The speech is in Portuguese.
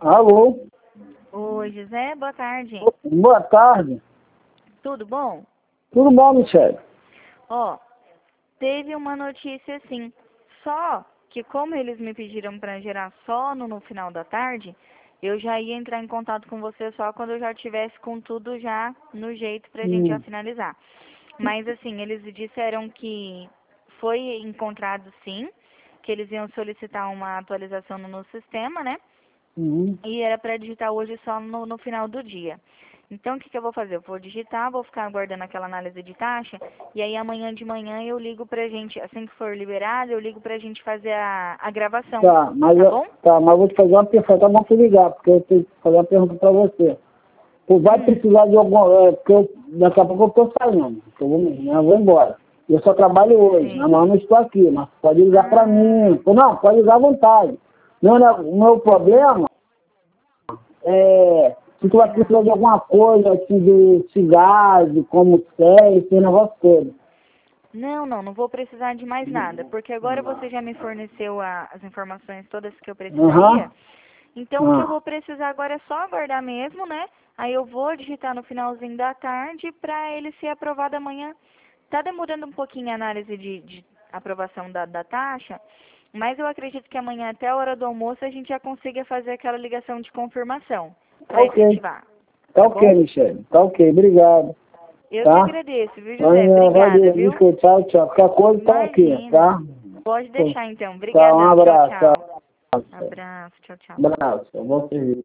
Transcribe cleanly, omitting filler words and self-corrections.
Alô? Oi, José, boa tarde. Boa tarde. Tudo bom? Tudo bom, Michele? Ó, teve uma notícia assim, só que como eles me pediram para gerar só no final da tarde, eu já ia entrar em contato com você só quando eu já tivesse com tudo já no jeito pra gente já finalizar. Mas assim, eles disseram que foi encontrado sim, que eles iam solicitar uma atualização no sistema, né? Uhum. E era para digitar hoje só no final do dia. Então, o que eu vou fazer? Eu vou digitar, vou ficar aguardando aquela análise de taxa, e aí amanhã de manhã eu ligo pra gente, assim que for liberado, eu ligo pra gente fazer a gravação, tá bom? Mas eu vou te fazer uma pergunta, tá bom se ligar, porque eu tenho que fazer uma pergunta pra você. Tu vai precisar de algum, porque daqui a pouco eu tô saindo, eu vou embora. Eu só trabalho hoje, Sim. amanhã eu não estou aqui, mas pode ligar pra mim. Não, pode ligar à vontade. O meu problema se tu vai precisar de alguma coisa, assim, de cigarro, como sério, esse negócio todo. Não vou precisar de mais nada, porque agora você já me forneceu as informações todas que eu Aham. precisaria. Então, o que eu vou precisar agora é só aguardar mesmo, né? Aí eu vou digitar no finalzinho da tarde para ele ser aprovado amanhã. Tá demorando um pouquinho a análise de aprovação da taxa, mas eu acredito que amanhã, até a hora do almoço, a gente já consiga fazer aquela ligação de confirmação Tá para ok. efetivar. Tá Tá bom? ok, Michele. Tá ok, obrigado. Eu que Tá? agradeço, viu, José? Obrigada, Valeu, viu? tchau, tchau. Qualquer coisa tá aqui, Imagina. tá? Pode deixar então. Tá, um Obrigadão. Tchau, abraço. tchau. Tchau. Abraço. Tchau, tchau. Abraço. Bom serviço.